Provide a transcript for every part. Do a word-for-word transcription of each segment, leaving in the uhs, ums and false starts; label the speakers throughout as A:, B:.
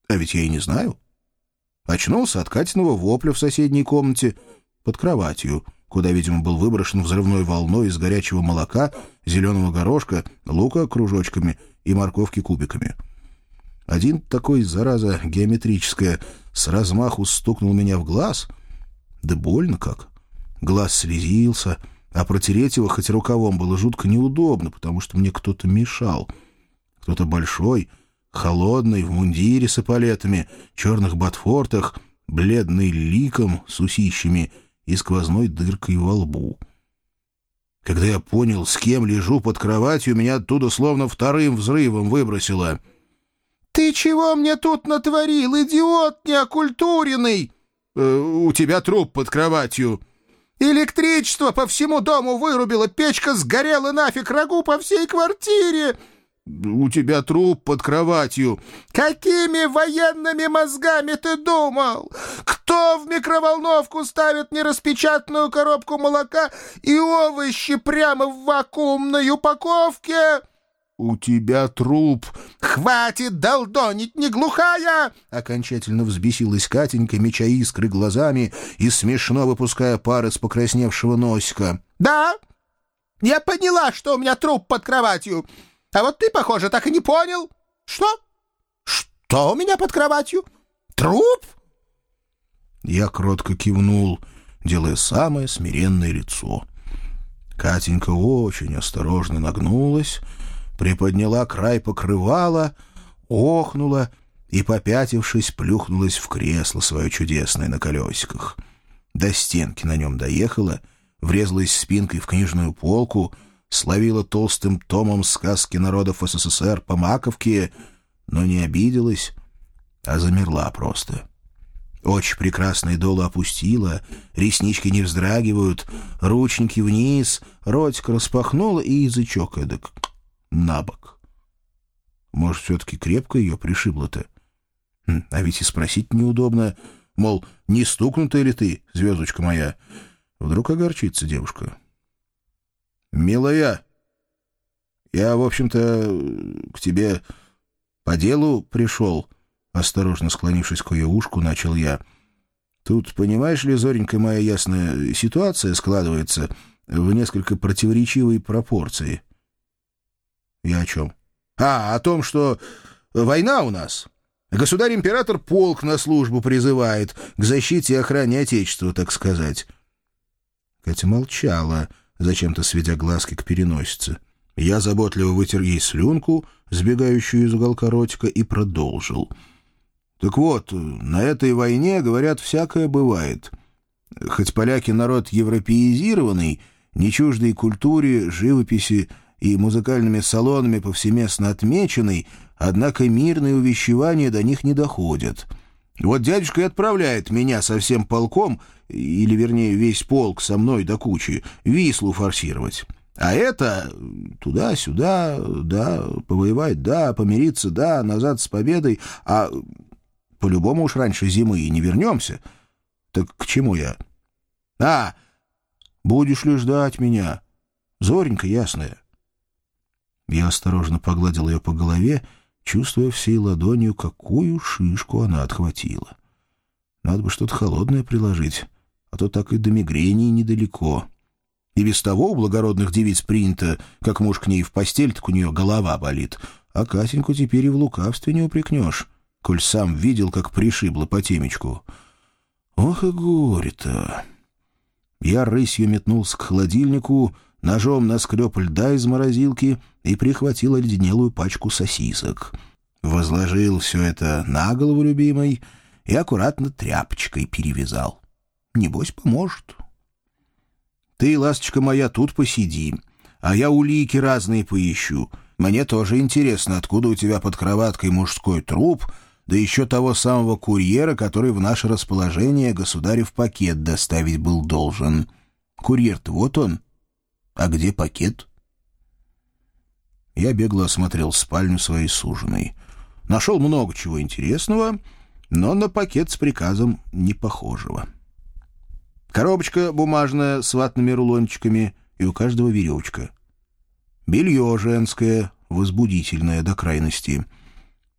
A: А ведь я и не знаю. Очнулся от Катиного вопля в соседней комнате под кроватью, куда, видимо, был выброшен взрывной волной из горячего молока, зеленого горошка, лука кружочками и морковки кубиками. Один такой, зараза геометрическая, с размаху стукнул меня в глаз. Да больно как. Глаз слезился, а протереть его хоть рукавом было жутко неудобно, потому что мне кто-то мешал. Кто-то большой, холодный, в мундире с эполетами, черных ботфортах, бледный ликом с усищами и сквозной дыркой во лбу. Когда я понял, с кем лежу под кроватью, меня оттуда словно вторым взрывом выбросило. «Ты чего мне тут натворил, идиот неокультуренный?» э, «У тебя труп под кроватью». «Электричество по всему дому вырубило, печка сгорела нафиг, рагу по всей квартире». «У тебя труп под кроватью». «Какими военными мозгами ты думал? Кто в микроволновку ставит нераспечатанную коробку молока и овощи прямо в вакуумной упаковке?» «У тебя труп». «Хватит долдонить, не глухая!» Окончательно взбесилась Катенька, меча искры глазами и смешно выпуская пар из покрасневшего носика. «Да, я поняла, что у меня труп под кроватью. А вот ты, похоже, так и не понял. Что? Что у меня под кроватью? Труп?» Я кротко кивнул, делая самое смиренное лицо. Катенька очень осторожно нагнулась, приподняла край покрывала, охнула и, попятившись, плюхнулась в кресло свое чудесное на колесиках. До стенки на нем доехала, врезалась спинкой в книжную полку, словила толстым томом сказки народов СССР по маковке, но не обиделась, а замерла просто. Очи прекрасные долу опустила, реснички не вздрагивают, ручники вниз, ротик распахнула и язычок эдак на бок. Может, все-таки крепко ее пришибло-то? А ведь и спросить неудобно, мол, не стукнутая ли ты, звездочка моя? Вдруг огорчится девушка. «Милая, я, в общем-то, к тебе по делу пришел», — осторожно склонившись к ее ушку, начал я. «Тут, понимаешь ли, Зоренька моя ясная, ситуация складывается в несколько противоречивой пропорции». «Я о чем?» «А, о том, что война у нас. Государь-император полк на службу призывает, к защите и охране Отечества, так сказать». Катя молчала, зачем-то сведя глазки к переносице. Я заботливо вытер ей слюнку, сбегающую из уголка ротика, и продолжил. «Так вот, на этой войне, говорят, всякое бывает. Хоть поляки народ европеизированный, не чуждый культуре, живописи и музыкальными салонами повсеместно отмеченный, однако мирные увещевания до них не доходят. Вот дядюшка и отправляет меня со всем полком, или, вернее, весь полк со мной до кучи, Вислу форсировать. А это туда-сюда, да, повоевать, да, помириться, да, назад с победой, а по-любому уж раньше зимы и не вернемся. Так к чему я? А, будешь ли ждать меня, Зоренька ясная?» Я осторожно погладил ее по голове, чувствуя всей ладонью, какую шишку она отхватила. Надо бы что-то холодное приложить, а то так и до мигрени недалеко. И без того у благородных девиц принято, как муж к ней в постель, так у нее голова болит. А Катеньку теперь и в лукавстве не упрекнешь, коль сам видел, как пришибло по темечку. Ох и горе-то! Я рысью метнулся к холодильнику, ножом наскреб льда из морозилки и прихватил оледенелую пачку сосисок. Возложил все это на голову любимой и аккуратно тряпочкой перевязал. Небось, поможет. «Ты, ласточка моя, тут посиди, а я улики разные поищу. Мне тоже интересно, откуда у тебя под кроваткой мужской труп, да еще того самого курьера, который в наше расположение государев пакет доставить был должен. Курьер-то вот он. А где пакет?» Я бегло осмотрел спальню своей суженой. Нашел много чего интересного, но на пакет с приказом не похожего. Коробочка бумажная с ватными рулончиками, и у каждого веревочка. Белье женское, возбудительное до крайности.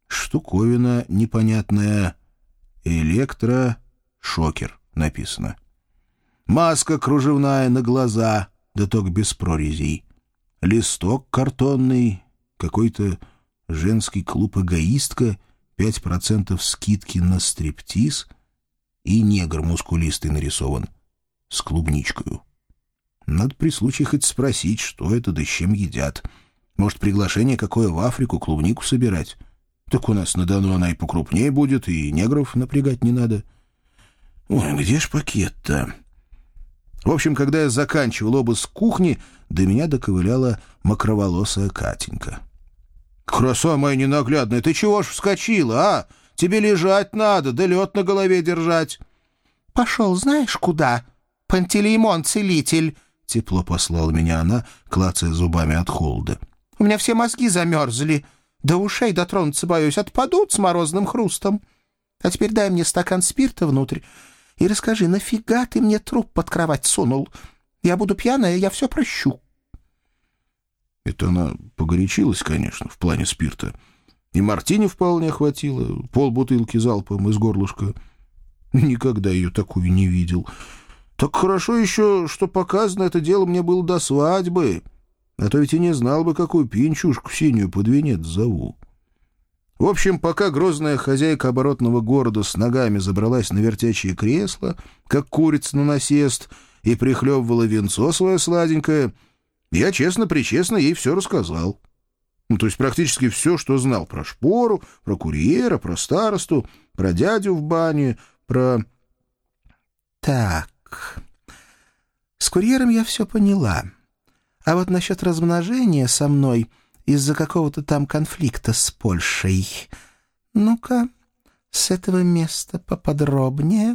A: штуковина непонятная. Электрошокер написано. Маска кружевная на глаза, да только без прорезей. Листок картонный, какой-то женский клуб «Эгоистка», пять процентов скидки на стриптиз, и негр мускулистый нарисован с клубничкою. Надо при случае хоть спросить, что это да с чем едят. Может, приглашение какое в Африку клубнику собирать? Так у нас на Дону она и покрупнее будет, и негров напрягать не надо. Ой, где ж пакет-то? В общем, когда я заканчивал обыск кухни, до меня доковыляла мокроволосая Катенька. «Краса моя ненаглядная, ты чего ж вскочила, а? Тебе лежать надо, да лед на голове держать».
B: «Пошел знаешь куда? Пантелеймон-целитель!» — тепло послала меня она, клацая зубами от холода. «У меня все мозги замерзли. До ушей дотронуться боюсь, отпадут с морозным хрустом. А теперь дай мне стакан спирта внутрь и расскажи, нафига ты мне труп под кровать сунул? Я буду пьяная, я все прощу».
A: Это она погорячилась, конечно, в плане спирта. И мартини вполне хватило, полбутылки залпом из горлышка. Никогда ее такую не видел. Так хорошо еще, что показано это дело мне было до свадьбы. А то ведь и не знал бы, какую пьянчушку синюю под венец зову. В общем, пока грозная хозяйка оборотного города с ногами забралась на вертячее кресло, как курица на насест, и прихлебывала винцо свое сладенькое, я честно-причестно ей все рассказал. Ну, то есть практически все, что знал про шпору, про курьера, про старосту, про дядю в бане, про...
B: Так, с курьером я все поняла. А вот насчет размножения со мной из-за какого-то там конфликта с Польшей. Ну-ка, с этого места поподробнее.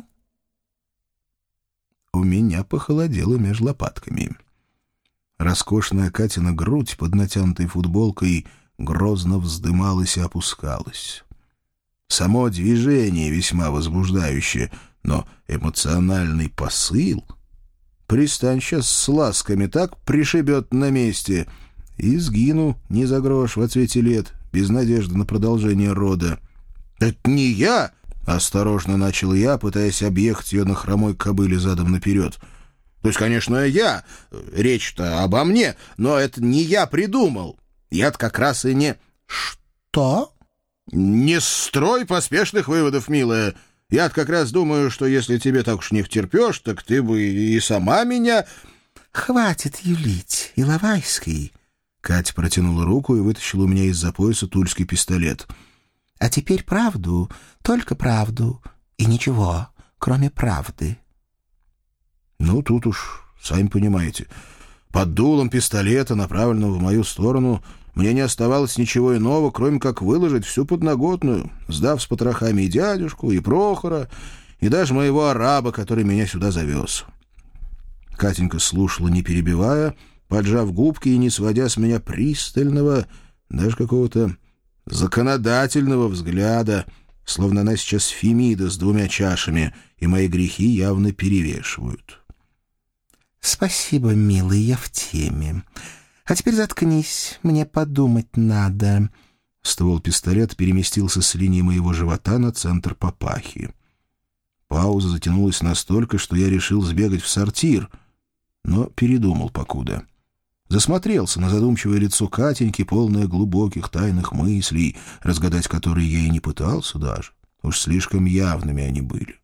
A: У меня похолодело меж лопатками. Роскошная Катина грудь под натянутой футболкой грозно вздымалась и опускалась. Само движение весьма возбуждающее, но эмоциональный посыл... Пристань сейчас с ласками, так пришибет на месте. И сгину не за грош в отсвете лет, без надежды на продолжение рода. «Это не я!» — осторожно начал я, пытаясь объехать ее на хромой кобыле задом наперед. «То есть, конечно, я. Речь-то обо мне, но это не я придумал. Я-то как раз и не...»
B: «Что?»
A: «Не строй поспешных выводов, милая. Я-то как раз думаю, что если тебе так уж не втерпешь, так ты бы и сама меня...»
B: «Хватит юлить, Иловайский!»
A: Катя протянула руку и вытащила у меня из-за пояса тульский пистолет.
B: «А теперь правду, только правду, и ничего, кроме правды».
A: Ну, тут уж, сами понимаете, под дулом пистолета, направленного в мою сторону, мне не оставалось ничего иного, кроме как выложить всю подноготную, сдав с потрохами и дядюшку, и Прохора, и даже моего араба, который меня сюда завез. Катенька слушала, не перебивая, поджав губки и не сводя с меня пристального, даже какого-то законодательного взгляда, словно она сейчас Фемида с двумя чашами, и мои грехи явно перевешивают.
B: «Спасибо, милый, я в теме. А теперь заткнись, мне подумать надо».
A: Ствол пистолета переместился с линии моего живота на центр папахи. Пауза затянулась настолько, что я решил сбегать в сортир, но передумал покуда. Засмотрелся на задумчивое лицо Катеньки, полное глубоких тайных мыслей, разгадать которые я и не пытался даже. Уж слишком явными они были.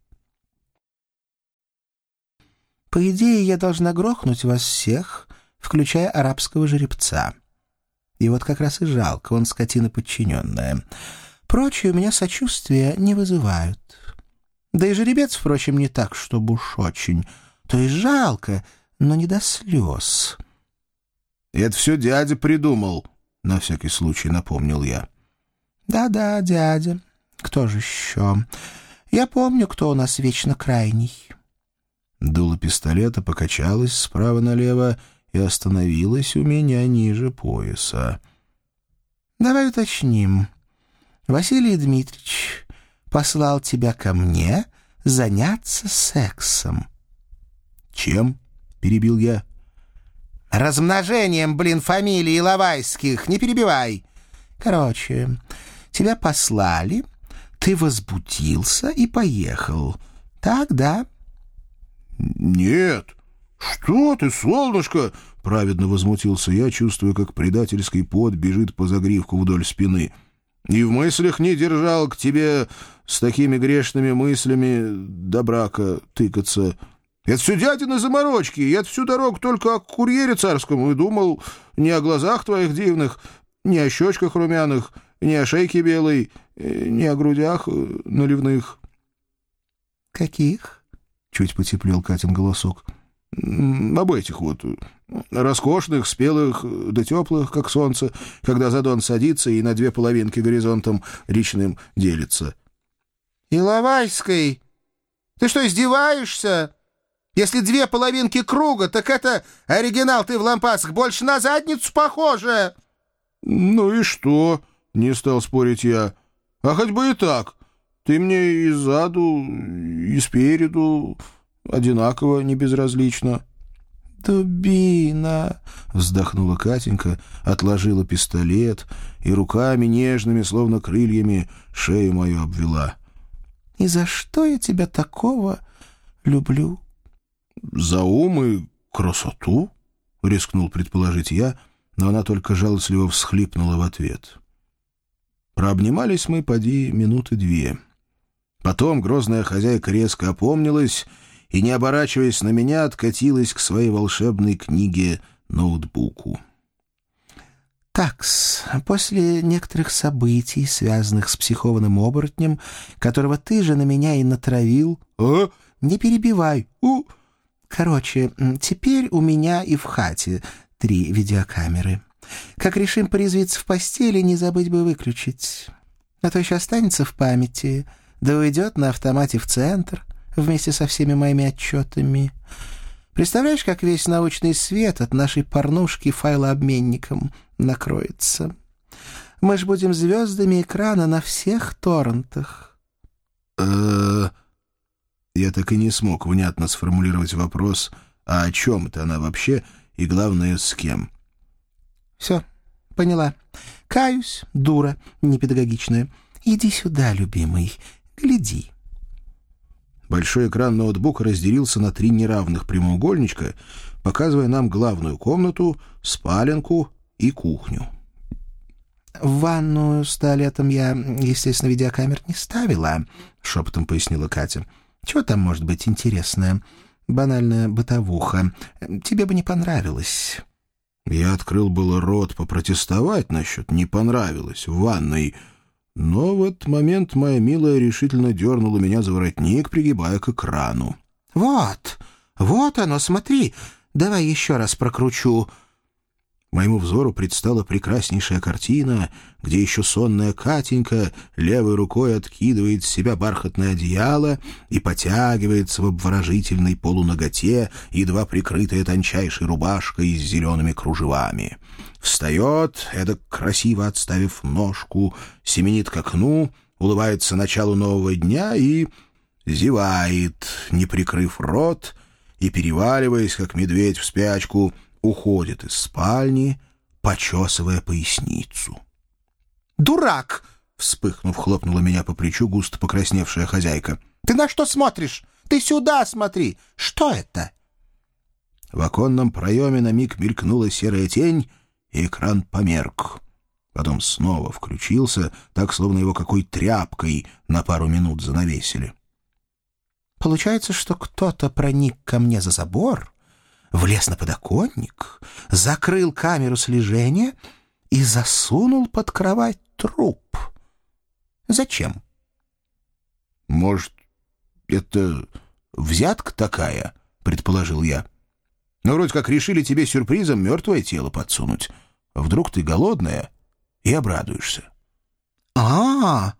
B: «По идее, я должна грохнуть вас всех, включая арабского жеребца. И вот как раз и жалко, он скотина подчиненная. Прочие у меня сочувствия не вызывают. Да и жеребец, впрочем, не так, чтобы уж очень. То есть жалко, но не до слез».
A: «Это все дядя придумал», — на всякий случай напомнил я.
B: «Да-да, дядя. Кто же еще? Я помню, кто у нас вечно крайний».
A: Дуло пистолета покачалось справа налево и остановилось у меня ниже пояса.
B: «Давай уточним. Василий Дмитриевич послал тебя ко мне заняться сексом».
A: «Чем?» — перебил я.
B: «Размножением, блин, фамилий Иловайских. Не перебивай. Короче, Тебя послали, ты возбудился и поехал. Так, да?»
A: «Нет. Что ты, солнышко!» — праведно возмутился я, чувствуя, как предательский пот бежит по загривку вдоль спины. «И в мыслях не держал к тебе с такими грешными мыслями до брака тыкаться. Это все дядины заморочки. Я всю дорогу только о курьере царском и думал не о глазах твоих дивных, не о щечках румяных, не о шейке белой, не о грудях наливных».
B: «Каких?» — чуть потеплел Катин голосок.
A: «Об этих вот, роскошных, спелых да теплых, как солнце, когда задон садится и на две половинки горизонтом речным делится».
B: «Иловайской, ты что, издеваешься? Если две половинки круга, так это оригинал ты в лампасах, больше на задницу похоже».
A: «Ну и что?» — не стал спорить я. «А хоть бы и так. Ты мне и сзаду, и спереду одинаково не безразлично».
B: «Дубина!»
A: — вздохнула Катенька, отложила пистолет и руками нежными, словно крыльями, шею мою обвела.
B: «И за что я тебя такого люблю?»
A: «За ум и красоту», — рискнул предположить я, но она только жалостливо всхлипнула в ответ. Прообнимались мы, поди, минуты две. Потом грозная хозяйка резко опомнилась и, не оборачиваясь на меня, откатилась к своей волшебной книге-ноутбуку.
B: «Такс, после некоторых событий, связанных с психованным оборотнем, которого ты же на меня и натравил...»
A: «А?
B: Не перебивай. У... Короче, теперь у меня и в хате три видеокамеры. Как решим порезвиться в постели, не забыть бы выключить. А то еще останется в памяти, да уйдет на автомате в центр вместе со всеми моими отчетами. Представляешь, как весь научный свет от нашей порнушки файлообменником накроется? Мы ж будем звездами экрана на всех торрентах».
A: «Э-э-э...» Я так и не смог внятно сформулировать вопрос, а о чем это она вообще и, главное, с кем.
B: «Все, поняла. Каюсь, дура непедагогичная. Иди сюда, любимый, гляди».
A: Большой экран ноутбука разделился на три неравных прямоугольничка, показывая нам главную комнату, спаленку и кухню.
B: «В ванную с туалетом я, естественно, видеокамер не ставила», — шепотом пояснила Катя. «Чего там может быть интересное? Банальная бытовуха. Тебе бы не понравилось».
A: Я открыл было рот попротестовать насчет «не понравилось» в ванной, но в этот момент моя милая решительно дернула меня за воротник, пригибая к экрану.
B: «Вот, вот оно, смотри. Давай еще раз прокручу».
A: Моему взору предстала прекраснейшая картина, где еще сонная Катенька левой рукой откидывает с себя бархатное одеяло и потягивается в обворожительной полуноготе, едва прикрытая тончайшей рубашкой с зелеными кружевами. Встает, эдак красиво отставив ножку, семенит к окну, улыбается началу нового дня и зевает, не прикрыв рот и, переваливаясь, как медведь в спячку, уходит из спальни, почесывая поясницу.
B: «Дурак!» —
A: вспыхнув, хлопнула меня по плечу густо покрасневшая хозяйка.
B: «Ты на что смотришь? Ты сюда смотри! Что это?»
A: В оконном проеме на миг мелькнула серая тень, и экран померк. Потом снова включился, так, словно его какой тряпкой на пару минут занавесили.
B: «Получается, что кто-то проник ко мне за забор, влез на подоконник, закрыл камеру слежения и засунул под кровать труп. Зачем?»
A: «Может, это взятка такая?» — предположил я. «Ну, вроде как решили тебе сюрпризом мертвое тело подсунуть. Вдруг ты голодная и обрадуешься».
B: «А,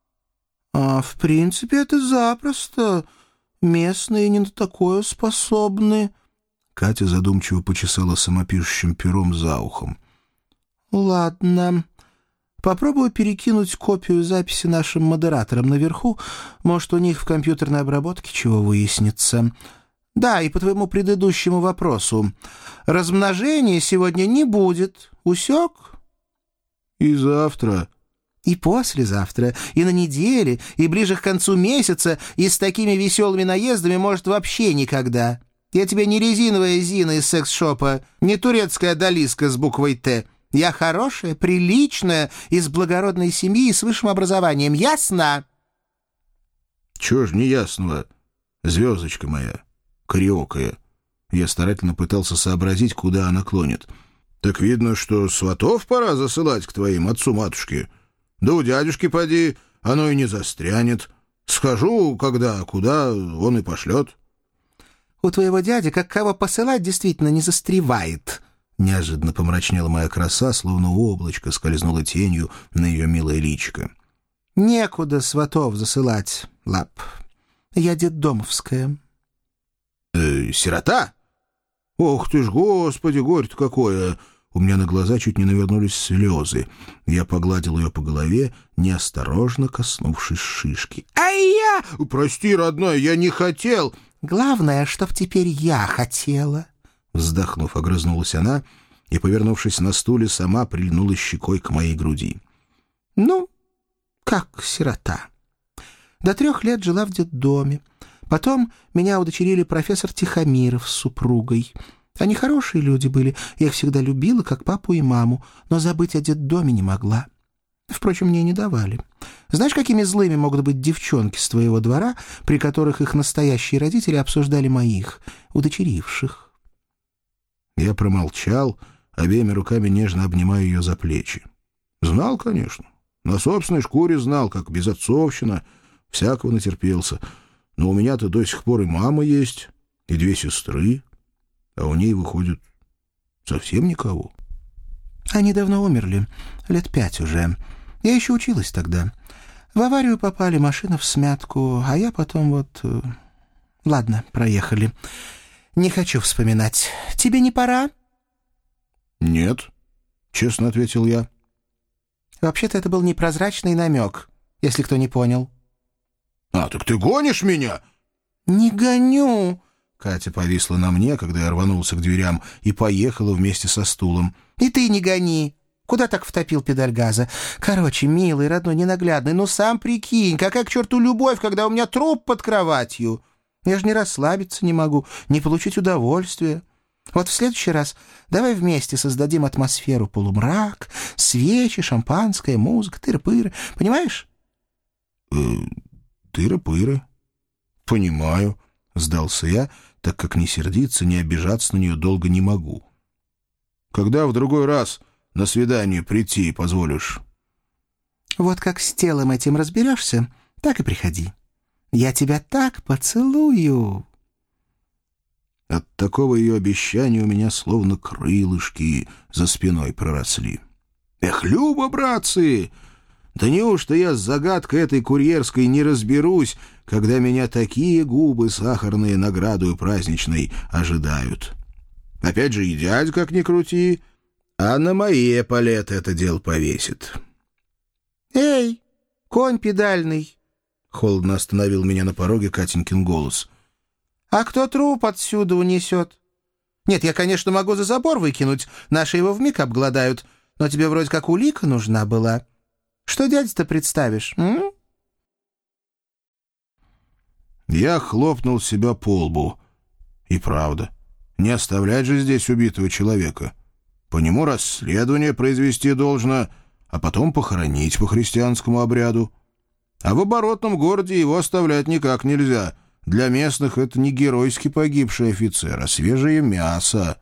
B: а в принципе это запросто. Местные не на такое способны».
A: Катя задумчиво почесала самопишущим пером за ухом.
B: «Ладно. Попробую перекинуть копию записи нашим модераторам наверху. Может, у них в компьютерной обработке чего выяснится. Да, и по твоему предыдущему вопросу. Размножения сегодня не будет. Усек?»
A: «И завтра».
B: И послезавтра, и на неделе, и ближе к концу месяца, и с такими веселыми наездами, может, вообще никогда. Я тебе не резиновая Зина из секс-шопа, не турецкая Адалиска с буквой «Т». Я хорошая, приличная, из благородной семьи и с высшим образованием. Ясно?»
A: «Чего ж неясного, звездочка моя, кариокая?» Я старательно пытался сообразить, куда она клонит. «Так видно, что сватов пора засылать к твоим отцу-матушке. Да у дядюшки поди, оно и не застрянет. Схожу, когда, куда, он и пошлет».
B: «У твоего дяди, как кого посылать, действительно не застревает». Неожиданно помрачнела моя краса, словно облачко скользнуло тенью на ее милое личико. «Некуда сватов засылать, Лап. Я детдомовская».
A: «Э, сирота? Ох ты ж, господи, горе-то какое!» У меня на глаза чуть не навернулись слезы. Я погладил ее по голове, неосторожно коснувшись шишки.
B: «Ай-я!»
A: «Прости, родной, я не хотел!»
B: «Главное, чтоб теперь я хотела!»
A: Вздохнув, огрызнулась она и, повернувшись на стуле, сама прильнула щекой к моей груди.
B: «Ну, как сирота. До трех лет жила в детдоме. Потом меня удочерили профессор Тихомиров с супругой. Они хорошие люди были, я их всегда любила, как папу и маму, но забыть о детдоме не могла. Впрочем, мне не давали. Знаешь, какими злыми могут быть девчонки с твоего двора, при которых их настоящие родители обсуждали моих, удочеривших?»
A: Я промолчал, обеими руками нежно обнимая ее за плечи. Знал, конечно. На собственной шкуре знал, как безотцовщина, всякого натерпелся. Но у меня-то до сих пор и мама есть, и две сестры, а у ней, выходит, совсем никого.
B: Они давно умерли, лет пять уже. Я еще училась тогда. В аварию попали, машина в смятку, а я потом вот... Ладно, проехали. Не хочу вспоминать. Тебе не пора?
A: «Нет», — честно ответил я.
B: Вообще-то это был непрозрачный намек, если кто не понял.
A: «А, так ты гонишь меня?»
B: «Не гоню!»
A: Катя повисла на мне, когда я рванулся к дверям, и поехала вместе со стулом.
B: «И ты не гони! Куда так втопил педаль газа? Короче, милый, родной, ненаглядный, ну сам прикинь, какая к черту любовь, когда у меня труп под кроватью! Я же не расслабиться не могу, не получить удовольствия. Вот в следующий раз давай вместе создадим атмосферу полумрак, свечи, шампанское, музыка, тыры-пыры. Понимаешь?»
A: э, «Тыры-пыры. Понимаю», — сдался я, так как не сердиться, не обижаться на нее долго не могу. «Когда в другой раз на свидание прийти позволишь?»
B: «Вот как с телом этим разберешься, так и приходи. Я тебя так поцелую».
A: От такого ее обещания у меня словно крылышки за спиной проросли. «Эх, Люба, братцы! Да неужто я с загадкой этой курьерской не разберусь, когда меня такие губы сахарные наградою праздничной ожидают? Опять же, и дядь, как ни крути, а на мои эполеты это дело повесит».
B: «Эй, конь педальный!»
A: — холодно остановил меня на пороге Катенькин голос.
B: «А кто труп отсюда унесет? Нет, я, конечно, могу за забор выкинуть, наши его вмиг обгладают, но тебе вроде как улика нужна была. Что дядя-то представишь, м?»
A: Я хлопнул себя по лбу. И правда, не оставлять же здесь убитого человека. По нему расследование произвести должно, а потом похоронить по христианскому обряду. А в оборотном городе его оставлять никак нельзя. Для местных это не геройски погибший офицер, а свежее мясо.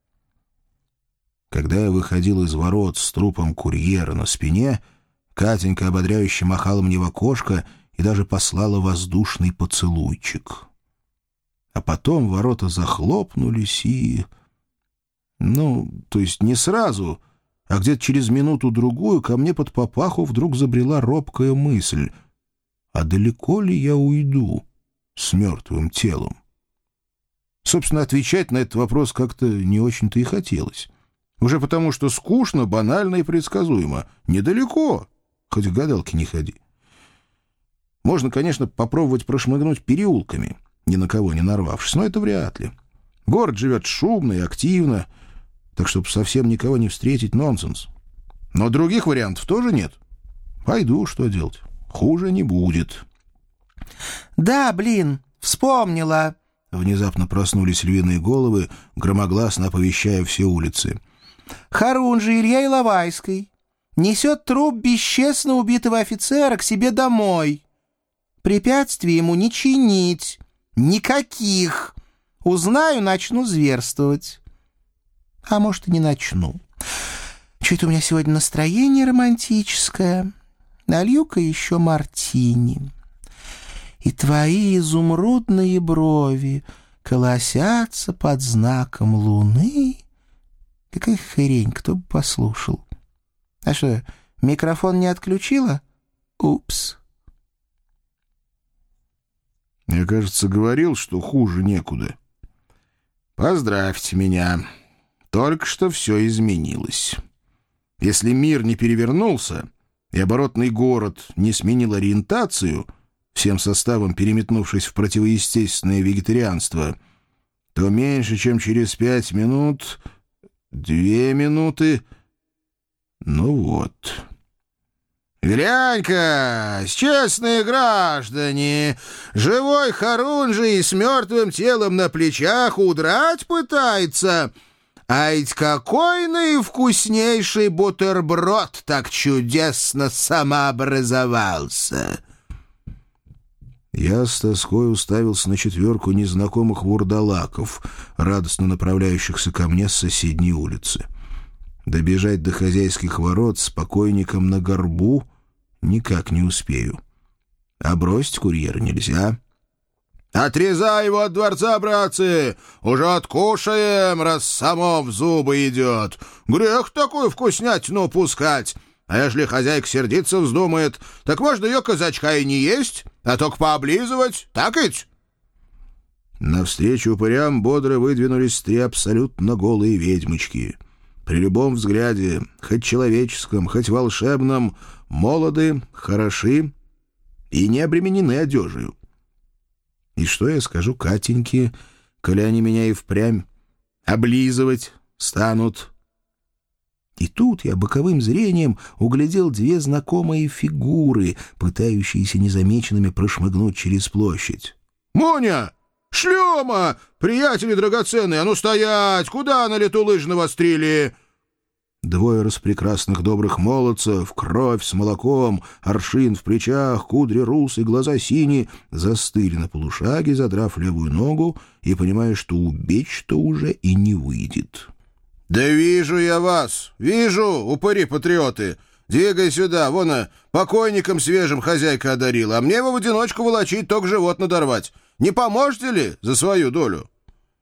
A: Когда я выходил из ворот с трупом курьера на спине, Катенька ободряюще махала мне в окошко и даже послала воздушный поцелуйчик. А потом ворота захлопнулись и... Ну, то есть не сразу, а где-то через минуту-другую ко мне под папаху вдруг забрела робкая мысль. А далеко ли я уйду с мертвым телом? Собственно, отвечать на этот вопрос как-то не очень-то и хотелось. Уже потому, что скучно, банально и предсказуемо. Недалеко, хоть к гадалке не ходи. Можно, конечно, попробовать прошмыгнуть переулками, ни на кого не нарвавшись, но это вряд ли. Город живет шумно и активно, так чтобы совсем никого не встретить — нонсенс. Но других вариантов тоже нет. Пойду, что делать. Хуже не будет.
B: «Да, блин, вспомнила!»
A: Внезапно проснулись львиные головы, громогласно оповещая все улицы.
B: «Харунжий Илья Иловайский несет труп бесчестно убитого офицера к себе домой. Препятствий ему не чинить. Никаких. Узнаю, начну зверствовать. А может, и не начну. Чё-то у меня сегодня настроение романтическое. Налью-ка еще мартини. И твои изумрудные брови колосятся под знаком луны. Какая хрень, кто бы послушал. А что, микрофон не отключила? Упс.
A: Я, кажется, говорил, что хуже некуда. Поздравьте меня. Только что все изменилось. Если мир не перевернулся, и оборотный город не сменил ориентацию, всем составом переметнувшись в противоестественное вегетарианство, то меньше, чем через пять минут, две минуты... Ну вот. «Глянь-ка, честные граждане, живой Харунжий с мертвым телом на плечах удрать пытается, а ведь какой наивкуснейший бутерброд так чудесно самообразовался!» Я с тоской уставился на четверку незнакомых вурдалаков, радостно направляющихся ко мне с соседней улицы. Добежать до хозяйских ворот с покойником на горбу никак не успею. А бросить курьера нельзя. «Отрезай его от дворца, братцы! Уже откушаем, раз само в зубы идет. Грех такую вкуснятину пускать. А ежели хозяйка сердиться вздумает, так можно ее казачка и не есть, а только пооблизывать, так ведь?» Навстречу упырям бодро выдвинулись три абсолютно голые ведьмочки. При любом взгляде, хоть человеческом, хоть волшебном, молоды, хороши и не обременены одежею. И что я скажу Катеньке, коли они меня и впрямь облизывать станут? И тут я боковым зрением углядел две знакомые фигуры, пытающиеся незамеченными прошмыгнуть через площадь. «Моня! Шлема! Приятели драгоценные, а ну стоять! Куда на лету лыжи навострили?» Двое распрекрасных добрых молодцев, кровь с молоком, аршин в плечах, кудри русы, глаза синие, застыли на полушаге, задрав левую ногу и понимая, что убечь-то уже и не выйдет. «Да вижу я вас! Вижу, упыри-патриоты! Двигай сюда, вон, а, покойникам свежим хозяйка одарила, а мне его в одиночку волочить, только живот надорвать. Не поможете ли за свою долю?»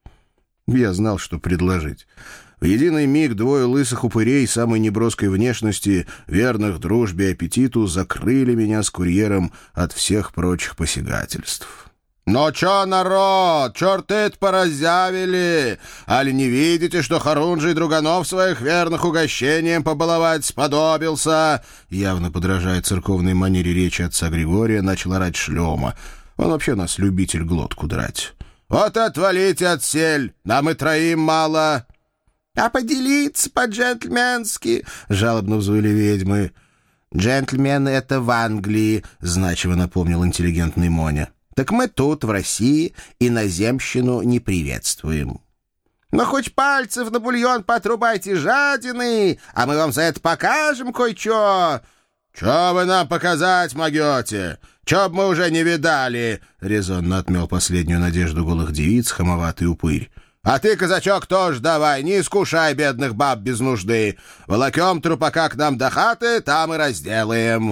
A: Я знал, что предложить. В единый миг двое лысых упырей самой неброской внешности, верных дружбе и аппетиту, закрыли меня с курьером от всех прочих посягательств. «Ну чё, народ, чёрты-то поразявили! Али не видите, что Харунжий друганов своих верных угощением побаловать сподобился?» Явно подражая церковной манере речи отца Григория, начал орать Шлема. Он вообще у нас любитель глотку драть. «Вот отвалите отсель, нам и троим мало!» «А поделиться по-джентльменски?» — жалобно взвыли ведьмы. «Джентльмены — это в Англии», — значиво напомнил интеллигентный Моня. «Так мы тут, в России, иноземщину не приветствуем». «Ну, хоть пальцев на бульон потрубайте, жадины, а мы вам за это покажем кое-что». «Чё вы нам показать могете? Чё б мы уже не видали?» — резонно отмел последнюю надежду голых девиц хамоватый упырь. «А ты, казачок, тоже давай, не искушай бедных баб без нужды. Волокем трупака к нам до хаты, там и разделаем».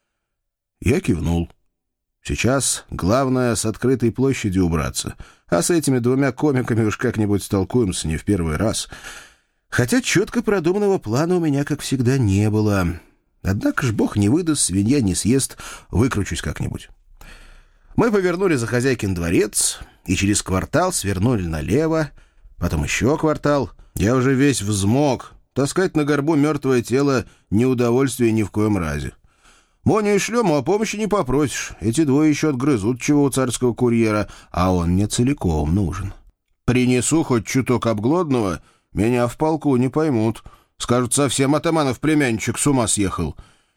A: Я кивнул. Сейчас главное с открытой площади убраться, а с этими двумя комиками уж как-нибудь столкуемся не в первый раз. Хотя четко продуманного плана у меня, как всегда, не было. Однако ж бог не выдаст, свинья не съест, выкручусь как-нибудь. Мы повернули за хозяйкин дворец и через квартал свернули налево, потом еще квартал. Я уже весь взмок. Таскать на горбу мертвое тело — неудовольствие ни в коем разе. Моню и Шлему о помощи не попросишь. Эти двое еще отгрызут чего у царского курьера, а он мне целиком нужен. Принесу хоть чуток обглодного, меня в полку не поймут. Скажут, совсем атаманов племянничек с ума съехал.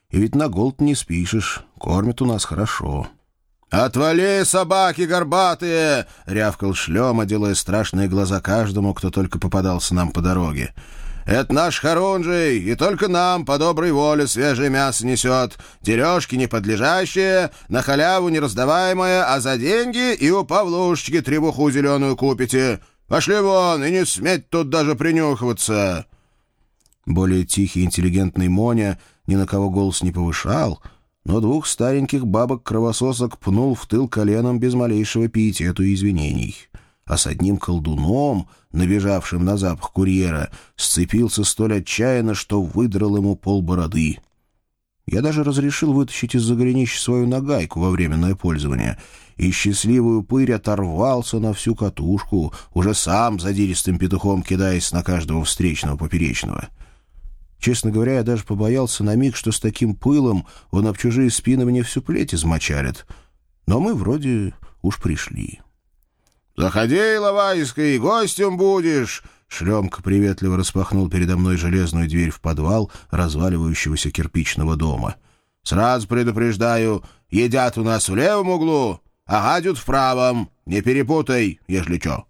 A: И ведь на голод не спишешь, кормят у нас хорошо».
B: «Отвали, собаки горбатые!» — рявкал Шлема, делая страшные глаза каждому, кто только попадался нам по дороге. «Это наш Харунжий, и только нам по доброй воле свежее мясо несет. Дележки неподлежащие, на халяву не раздаваемое, а за деньги и у Павлушечки требуху зеленую купите. Пошли вон, и не сметь тут даже принюхиваться!»
A: Более тихий интеллигентный Моня ни на кого голос не повышал, но двух стареньких бабок-кровососок пнул в тыл коленом без малейшего пиетету и извинений. А с одним колдуном, набежавшим на запах курьера, сцепился столь отчаянно, что выдрал ему полбороды. Я даже разрешил вытащить из-за голенища свою нагайку во временное пользование, и счастливый упырь оторвался на всю катушку, уже сам задиристым петухом кидаясь на каждого встречного поперечного. Честно говоря, я даже побоялся на миг, что с таким пылом он об чужие спины мне всю плеть измочалит. Но мы вроде уж пришли.
B: «Заходи, Иловайский, гостем будешь!»
A: Шлемка приветливо распахнул передо мной железную дверь в подвал разваливающегося кирпичного дома.
B: «Сразу предупреждаю, едят у нас в левом углу, а гадят в правом. Не перепутай, ежели чё».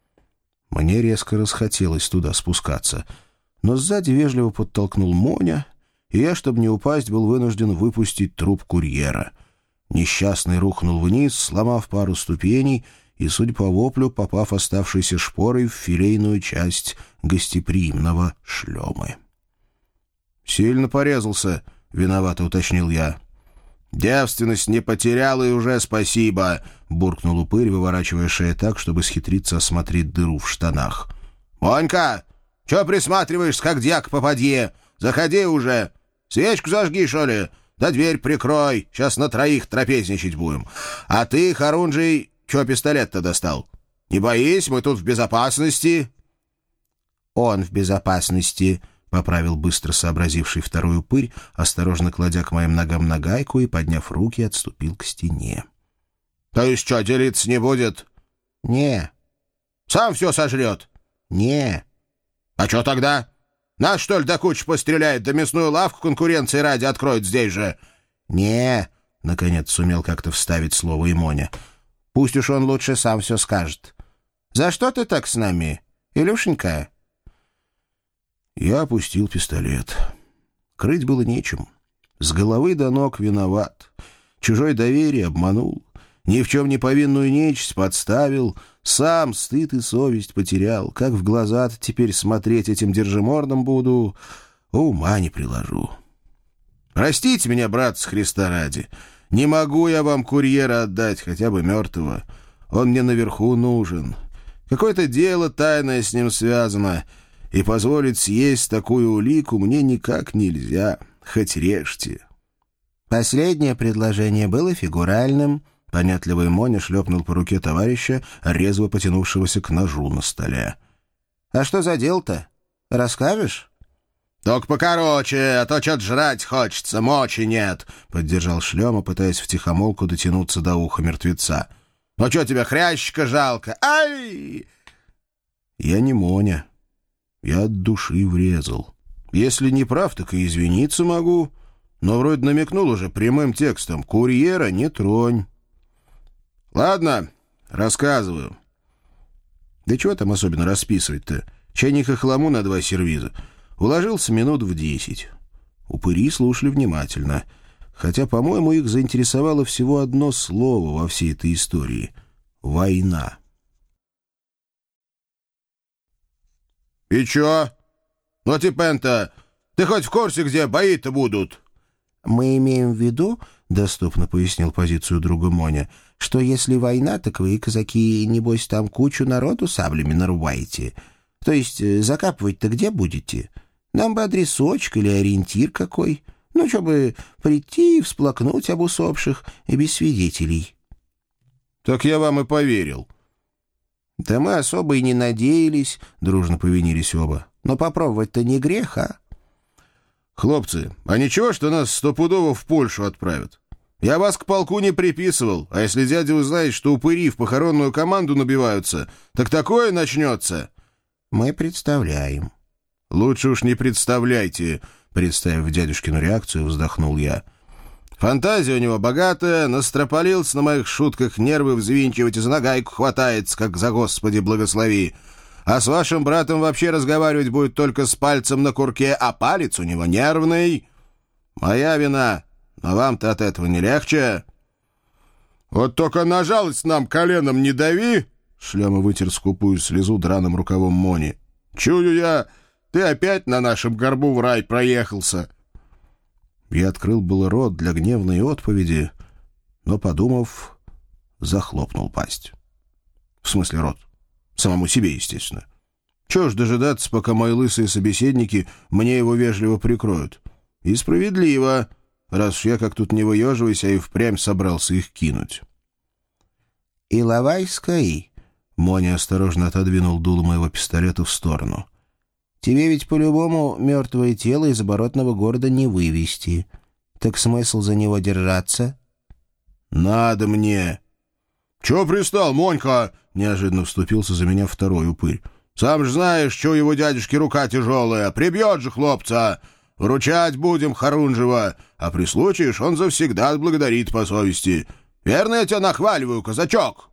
A: Мне резко расхотелось туда спускаться, но сзади вежливо подтолкнул Моня, и я, чтобы не упасть, был вынужден выпустить труп курьера. Несчастный рухнул вниз, сломав пару ступеней, и, судя по воплю, попав оставшейся шпорой в филейную часть гостеприимного Шлемы.
B: «Сильно порезался», — виновато уточнил я. «Девственность не потерял, и уже спасибо», — буркнул упырь, выворачивая шею так, чтобы схитриться осмотреть дыру в штанах. «Монька, чё присматриваешься, как дьяк попадье? Заходи уже. Свечку зажги, что ли? Да дверь прикрой. Сейчас на троих трапезничать будем. А ты, Харунжий, чё пистолет-то достал? Не боись, мы тут в безопасности».
A: «Он в безопасности», — поправил быстро сообразивший второй упырь, осторожно кладя к моим ногам нагайку и, подняв руки, отступил к стене.
B: «То есть что, делиться не будет?»
A: «Не».
B: «Сам все сожрет?»
A: «Не».
B: «А что тогда? Нас, что ли, до кучи постреляет, да мясную лавку конкуренции ради откроет здесь же?»
A: «Не», — наконец сумел как-то вставить слово и Моня. «Пусть уж он лучше сам все скажет. За что ты так с нами, Илюшенька?» Я опустил пистолет. Крыть было нечем. С головы до ног виноват. Чужое доверие обманул. Ни в чем не повинную нечисть подставил. Сам стыд и совесть потерял. Как в глаза-то теперь смотреть этим держимордом буду, ума не приложу.
B: «Простите меня, брат, с Христа ради. Не могу я вам курьера отдать, хотя бы мертвого. Он мне наверху нужен. Какое-то дело тайное с ним связано, и позволить съесть такую улику мне никак нельзя, хоть режьте».
A: Последнее предложение было фигуральным. Понятливый Моня шлепнул по руке товарища, резво потянувшегося к ножу на столе. «А что за дело-то? Расскажешь?»
B: «Только покороче, а то что-то жрать хочется, мочи нет», — поддержал Шлема, пытаясь втихомолку дотянуться до уха мертвеца. «Ну что тебе, хрящика жалко? Ай!»
A: «Я не Моня. Я от души врезал. Если не прав, так и извиниться могу. Но вроде намекнул уже прямым текстом. Курьера не тронь».
B: «Ладно, рассказываю».
A: «Да чего там особенно расписывать-то? Чайник и хламу на два сервиза. Уложился минут в десять». Упыри слушали внимательно. Хотя, по-моему, их заинтересовало всего одно слово во всей этой истории — «война».
B: «И чё? Ну, типа-то, ты хоть в курсе, где бои-то будут?»
A: «Мы имеем в виду, — доступно пояснил позицию друга Моня, — что если война, так вы, казаки, небось, там кучу народу саблями нарубаете. То есть закапывать-то где будете? Нам бы адресочек или ориентир какой. Ну, чтобы прийти и всплакнуть об усопших и без свидетелей».
B: «Так я вам и поверил».
A: «Да мы особо и не надеялись», — дружно повинились оба. «Но попробовать-то не грех, а?»
B: «Хлопцы, а ничего, что нас стопудово в Польшу отправят? Я вас к полку не приписывал, а если дядя узнает, что упыри в похоронную команду набиваются, так такое начнется».
A: «Мы представляем».
B: «Лучше уж не представляйте», —
A: Представив дядюшкину реакцию, вздохнул я. «Фантазия у него богатая, настропалился на моих шутках, нервы взвинчивать и за нагайку хватается, как за Господи благослови. А с вашим братом вообще разговаривать будет только с пальцем на курке, а палец у него нервный. Моя вина, но вам-то от этого не легче». «Вот только на жалость нам коленом не дави!» Шлема вытер скупую слезу драным рукавом Мони. «Чую я, ты опять на нашем горбу в рай проехался». Я открыл был рот для гневной отповеди, но, подумав, захлопнул пасть. В смысле рот? Самому себе, естественно. Чего ж дожидаться, пока мои лысые собеседники мне его вежливо прикроют? И справедливо, раз уж я как тут не выеживаюсь, а и впрямь собрался их кинуть.
B: «Иловайской?» — Моня осторожно отодвинул дуло моего пистолета в сторону. «Тебе ведь по-любому мертвое тело из оборотного города не вывести. Так смысл за него держаться?»
A: «Надо мне!» «Чего пристал, Монька?» — неожиданно вступился за меня второй упырь. «Сам же знаешь, что у его дядюшки рука тяжелая. Прибьет же хлопца. Вручать будем Харунжева, а при случае он завсегда отблагодарит по совести. Верно я тебя нахваливаю, казачок?»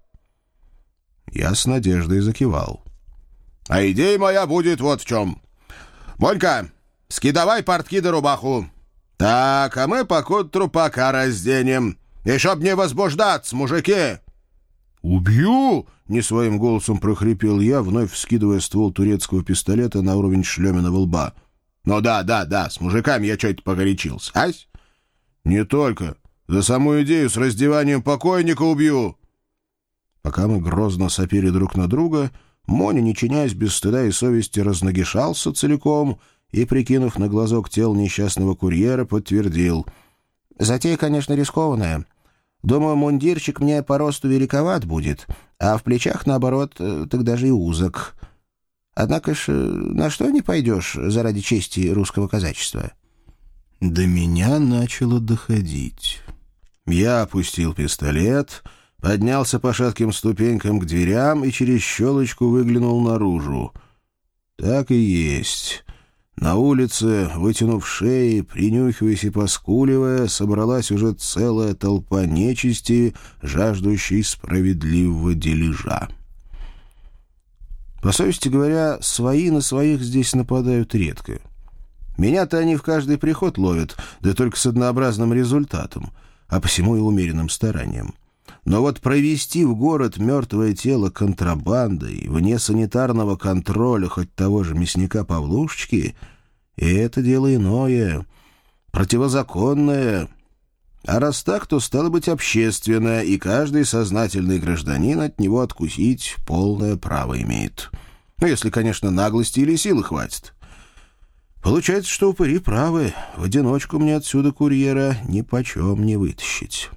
A: Я с надеждой закивал. «А идея моя будет вот в чем. Монька, скидавай портки да рубаху. Так, а мы покуда трупака разденем. И чтоб не возбуждаться, мужики!» «Убью!» — не своим голосом прохрипел я, вновь вскидывая ствол турецкого пистолета на уровень Шлеминого лба. «Ну да, да, да, с мужиками я что-то погорячился, ась?» «Не только. За саму идею с раздеванием покойника убью!» Пока мы грозно сопели друг на друга, Моня, не чинясь без стыда и совести, разногишался целиком и, прикинув на глазок тел несчастного курьера, подтвердил. «Затея, конечно, рискованная. Думаю, мундирчик мне по росту великоват будет, а в плечах, наоборот, так даже и узок. Однако ж, на что не пойдешь заради чести русского казачества?» До меня начало доходить. Я опустил пистолет, поднялся по шатким ступенькам к дверям и через щелочку выглянул наружу. Так и есть. На улице, вытянув шеи, принюхиваясь и поскуливая, собралась уже целая толпа нечисти, жаждущей справедливого дележа. По совести говоря, свои на своих здесь нападают редко. Меня-то они в каждый приход ловят, да только с однообразным результатом, а посему и умеренным старанием. Но вот провести в город мертвое тело контрабандой, вне санитарного контроля хоть того же мясника Павлушечки, и это дело иное, противозаконное. А раз так, то стало быть общественное, и каждый сознательный гражданин от него откусить полное право имеет. Ну, если, конечно, наглости или силы хватит. Получается, что упыри правы. В одиночку мне отсюда курьера нипочем не вытащить.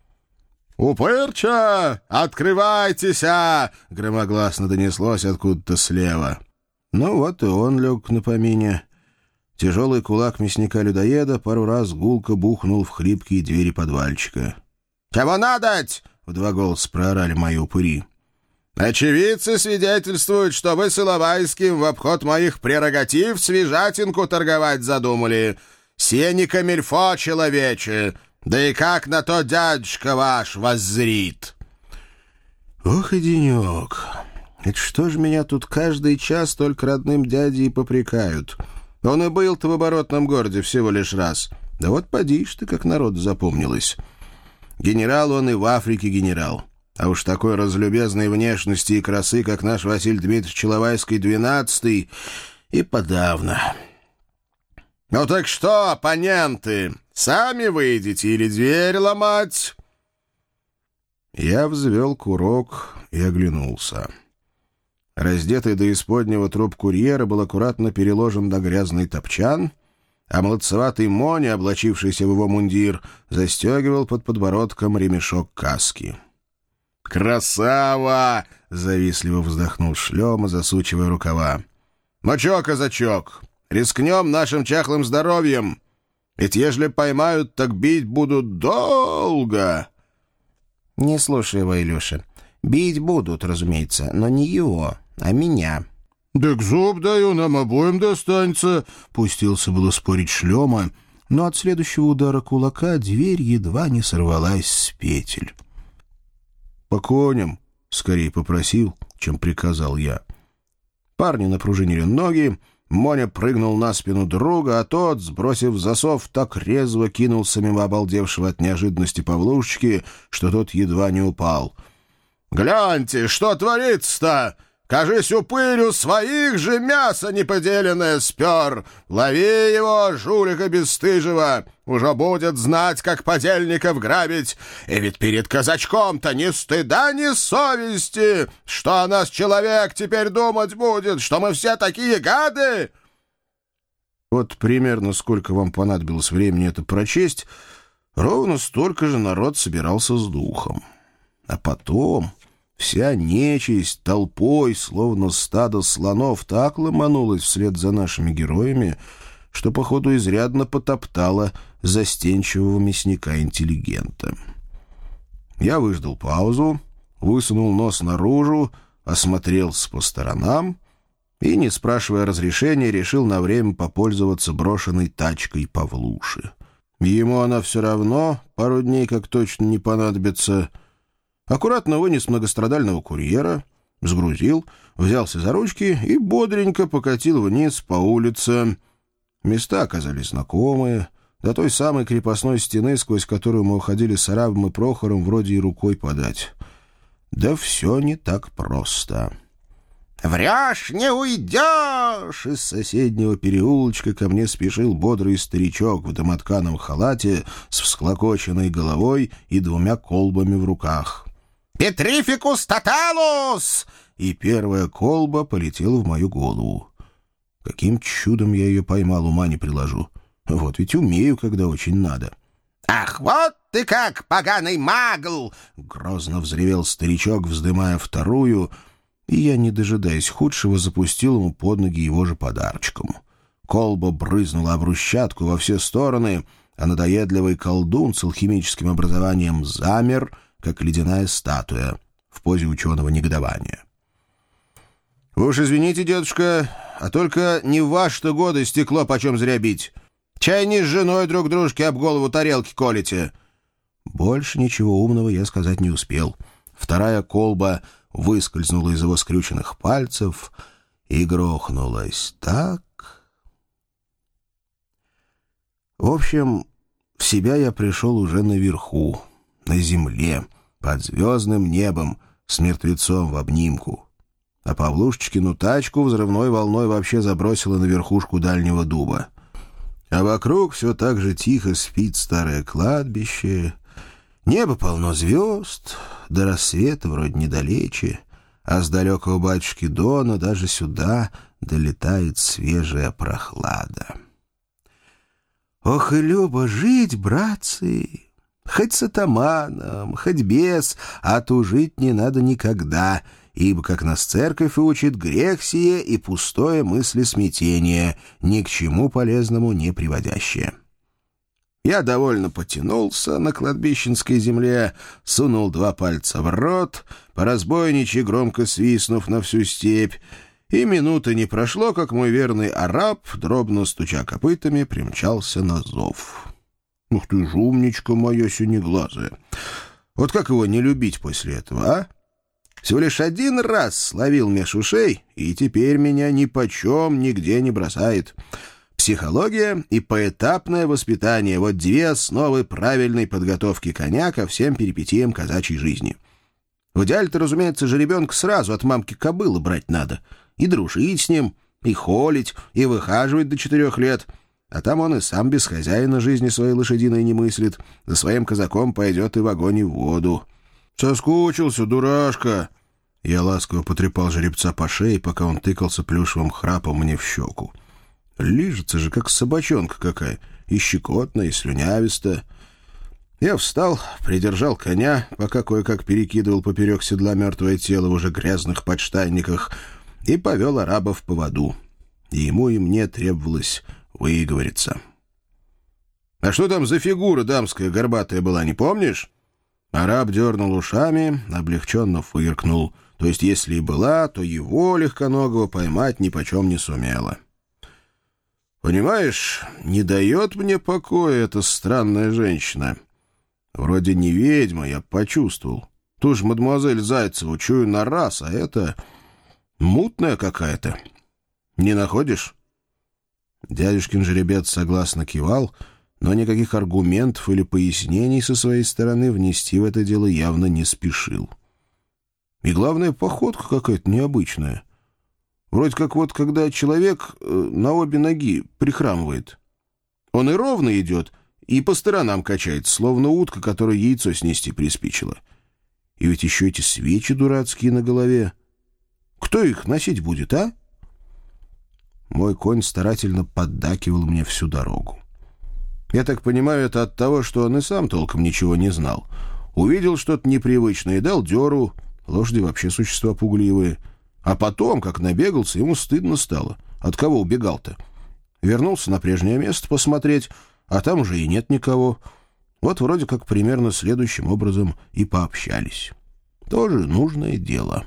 A: «Упырча! Открывайтесь!» — громогласно донеслось откуда-то слева. Ну вот и он лег на помине. Тяжелый кулак мясника-людоеда пару раз гулко бухнул в хлипкие двери подвальчика. «Чего надоть?» — в два голоса проорали мои упыри. «Очевидцы свидетельствуют, что вы с Иловайским в обход моих прерогатив свежатинку торговать задумали. Се не камильфо, человече! Да и как на то дядюшка ваш воззрит!» Ох и денек! Это что ж меня тут каждый час только родным дядей и попрекают? Он и был-то в оборотном городе всего лишь раз. Да вот поди ж ты, как народу запомнилось. Генерал он и в Африке генерал. А уж такой разлюбезной внешности и красы, как наш Василий Дмитриевич Иловайский двенадцатый, и подавно. «Ну так что, оппоненты, сами выйдете или дверь ломать?» Я взвел курок и оглянулся. Раздетый до исподнего труп курьера был аккуратно переложен на грязный топчан, а молодцеватый Моня, облачившийся в его мундир, застегивал под подбородком ремешок каски. «Красава!» — завистливо вздохнул Шлема, засучивая рукава. «Ну чё, казачок, рискнем нашим чахлым здоровьем? Ведь ежели поймают, так бить будут долго!»
B: «Не слушай его, Илюша. Бить будут, разумеется, но не его, а меня».
A: «Так зуб даю, нам обоим достанется», — пустился было спорить Шлема, но от следующего удара кулака дверь едва не сорвалась с петель. «По коням», — скорее попросил, чем приказал я. Парни напружинили ноги, Моня прыгнул на спину друга, а тот, сбросив засов, так резво кинулся мимо обалдевшего от неожиданности Павлушечки, что тот едва не упал. «Гляньте, что творится-то! Кажись, упырю своих же мясо неподеленное спер! Лови его, жулика бесстыжего! Уже будет знать, как подельников грабить! И ведь перед казачком-то ни стыда, ни совести! Что о нас человек теперь думать будет? Что мы все такие гады?» Вот примерно сколько вам понадобилось времени это прочесть, ровно столько же народ собирался с духом. А потом вся нечисть толпой, словно стадо слонов, так ломанулась вслед за нашими героями, что, походу, изрядно потоптала застенчивого мясника-интеллигента. Я выждал паузу, высунул нос наружу, осмотрелся по сторонам и, не спрашивая разрешения, решил на время попользоваться брошенной тачкой Павлуши. Ему она все равно пару дней как точно не понадобится. Аккуратно вынес многострадального курьера, сгрузил, взялся за ручки и бодренько покатил вниз по улице. Места оказались знакомые, до той самой крепостной стены, сквозь которую мы уходили с Арабом и Прохором, вроде и рукой подать. Да все не так просто. «Врешь, не уйдешь!» Из соседнего переулочка ко мне спешил бодрый старичок в домотканом халате с всклокоченной головой и двумя колбами в руках. «Петрификус тоталус!» И первая колба полетела в мою голову. Каким чудом я ее поймал, ума не приложу. Вот ведь умею, когда очень надо. «Ах, вот ты как, поганый магл!» Грозно взревел старичок, вздымая вторую, и я, не дожидаясь худшего, запустил ему под ноги его же подарочком. Колба брызнула об брусчатку во все стороны, а надоедливый колдун с алхимическим образованием замер, как ледяная статуя, в позе ученого негодования. «Вы уж извините, дедушка, а только не в ваши-то годы стекло почем зря бить. Чай не с женой друг дружке об голову тарелки колите». Больше ничего умного я сказать не успел. Вторая колба выскользнула из его скрюченных пальцев и грохнулась так. В общем, в себя я пришел уже наверху, на земле, под звездным небом, с мертвецом в обнимку. А Павлушечкину тачку взрывной волной вообще забросило на верхушку дальнего дуба. А вокруг все так же тихо спит старое кладбище. Небо полно звезд, до рассвета вроде недалече, а с далекого батюшки Дона даже сюда долетает свежая прохлада. Ох и любо жить, братцы! Хоть с атаманом, хоть без, а тужить не надо никогда, ибо, как нас церковь учит, грех сие и пустое мыслесмятение, ни к чему полезному не приводящее. Я довольно потянулся на кладбищенской земле, сунул два пальца в рот, по-разбойничьи громко свистнув на всю степь, и минуты не прошло, как мой верный араб, дробно стуча копытами, примчался на зов. Ух ты ж, умничка моя синеглазая! Вот как его не любить после этого, а? Всего лишь один раз словил меж ушей, и теперь меня нипочем нигде не бросает. Психология и поэтапное воспитание — вот две основы правильной подготовки коня ко всем перипетиям казачьей жизни. В идеале-то, разумеется, жеребенка сразу от мамки кобылы брать надо. И дружить с ним, и холить, и выхаживать до четырех лет. А там он и сам без хозяина жизни своей лошадиной не мыслит. За своим казаком пойдет и в огонь, и в воду. «Соскучился, дурашка!» Я ласково потрепал жеребца по шее, пока он тыкался плюшевым храпом мне в щеку. Лижется же, как собачонка какая, и щекотно, и слюнявисто. Я встал, придержал коня, пока кое-как перекидывал поперек седла мертвое тело в уже грязных подштанниках, и повел араба в поводу. И ему и мне требовалось выговориться. «А что там за фигура дамская горбатая была, не помнишь?» Араб дернул ушами, облегченно фыркнул. То есть, если и была, то его легконогого поймать нипочем не сумела. «Понимаешь, не дает мне покоя эта странная женщина. Вроде не ведьма, я почувствовал. Ту же мадемуазель Зайцеву чую на раз, а это мутная какая-то. Не находишь?» Дядюшкин жеребец согласно кивал, но никаких аргументов или пояснений со своей стороны внести в это дело явно не спешил. И главное, походка какая-то необычная. Вроде как вот когда человек э, на обе ноги прихрамывает. Он и ровно идет, и по сторонам качается, словно утка, которая яйцо снести приспичила. И ведь еще эти свечи дурацкие на голове. Кто их носить будет, а? Мой конь старательно поддакивал мне всю дорогу. Я так понимаю, это от того, что он и сам толком ничего не знал. Увидел что-то непривычное и дал дёру. Лошади вообще существа пугливые. А потом, как набегался, ему стыдно стало. От кого убегал-то? Вернулся на прежнее место посмотреть, а там уже и нет никого. Вот вроде как примерно следующим образом и пообщались. Тоже нужное дело.